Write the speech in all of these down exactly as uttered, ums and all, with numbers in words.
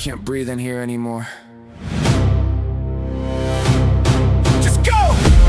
can't breathe in here anymore. Just go!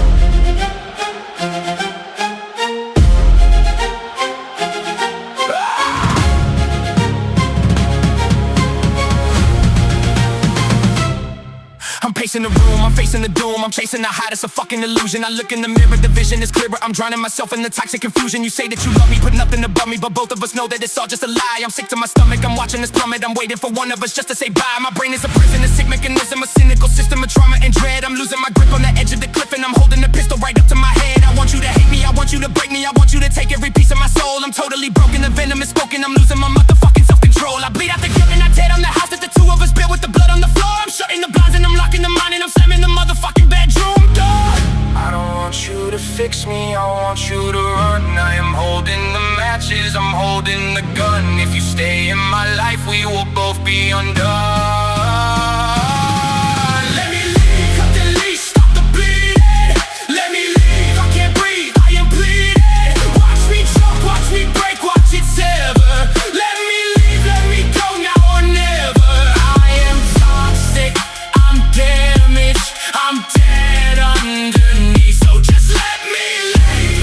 I'm pacing the room, I'm facing the doom, I'm chasing the high, it's a fucking illusion. I look in the mirror, the vision is clearer, I'm drowning myself in the toxic confusion. You say that you love me, put nothing above me, but both of us know that it's all just a lie. I'm sick to my stomach, I'm watching this plummet, I'm waiting for one of us just to say bye. My brain is a prison, a sick mechanism, a cynical system of trauma and dread. I'm losing my grip on the edge of the cliff and I'm holding the pistol right up to my head. I want you to hate me, I want you to break me, I want you to take every piece of my soul. I'm totally broken, the venom is spoken, I'm losing my motherfucking self-control. I bleed out the guilt and I tear down the house that the two of us built with the blood on the floor. I'm shutting the blinds and I'm locking the mind and I'm slamming the motherfucking bedroom door. I don't want you to fix me, I want you to run. I am holding the matches, I'm holding the gun. If you stay in my life, we will both be undone. Let me leave, cut the leash, stop the bleeding. Let me leave, I can't breathe, I am bleeding. Watch me choke, watch me break, watch it sever. Let me leave, let me go now or never. I am toxic, I'm damaged, I'm dead underneath, so just let me leave.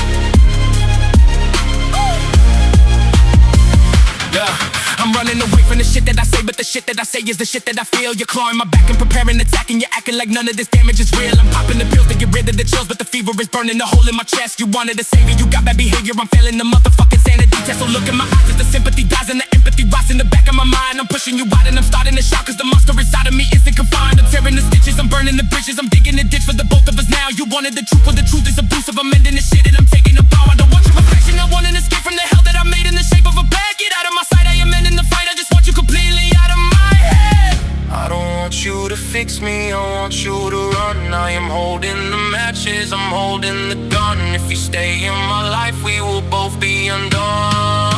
Yeah, I'm running away from the shit that I say, but the shit that I say is the shit that I feel. You're clawing my back and preparing attacking, you're acting like none of this damage is real. I'm popping the pills to get rid of the chills, but the fever is burning the hole in my chest. You wanted a savior, you got bad behavior, I'm failing the motherfucking sanity test. So look in my eyes as the sympathy dies and the empathy rises in the back of my mind. I'm pushing you out and I'm starting to shout, cause the monster inside of me isn't confined. I'm tearing the stitches, I'm burning the bridges, I'm digging a ditch for the both of us now. You wanted the truth, well the truth is abusive, I'm ending the shit and I'm taking a bow. I don't want your perfection, I want an escape from the hell that I made in the shape of a bag. Get out of my sight, I am ending the fight, I just want you completely out of my head. I don't want you to fix me, I want you to run. I am holding the matches, I'm holding the gun. If you stay in my life, we will both be undone.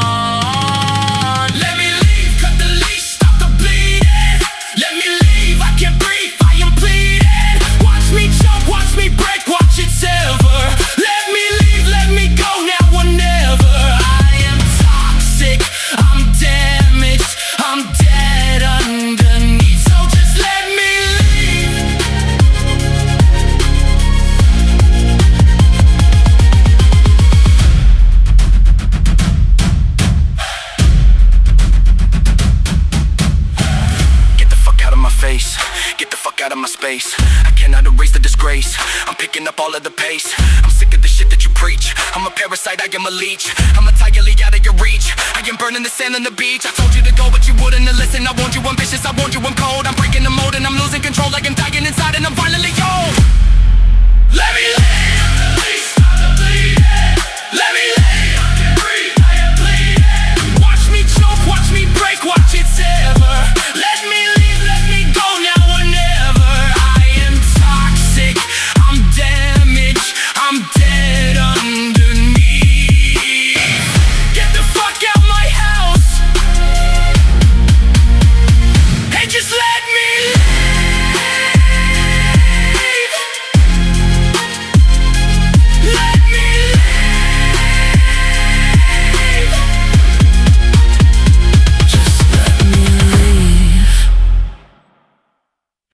Let me leave, cut the leash, stop the bleeding. Let me leave, I can't breathe, I am bleeding. Watch me choke, watch me break, watch it sever. Let me leave, let me go now or never. I am toxic, I'm damaged, I'm dead underneath, so just let me leave. Get the fuck out of my face, get the fuck out of my space. I cannot erase the disgrace, I'm picking up all of the pace. I'm sick of the shit that you preach, I'm a parasite, I am a leech. I'm entirely out of your reach, I am burning the sand on the beach. I told you to go but you wouldn't listen, I warned you ambitious, I warned you I'm cold. I'm breaking the